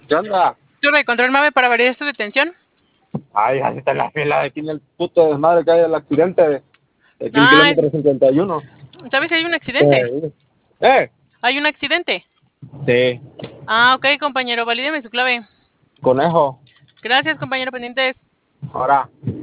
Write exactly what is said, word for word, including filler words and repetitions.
¿Qué onda? Turbe, control MAVE para validar su detención. Ay, así está la fila aquí en el puto desmadre que hay el accidente. Aquí en el Ah, kilómetro cincuenta y uno. ¿sabes si hay un accidente? Eh, eh, Hay un accidente. sí, Ah, ok, compañero, valídeme su clave. conejo. Gracias, compañero, pendientes. Ahora.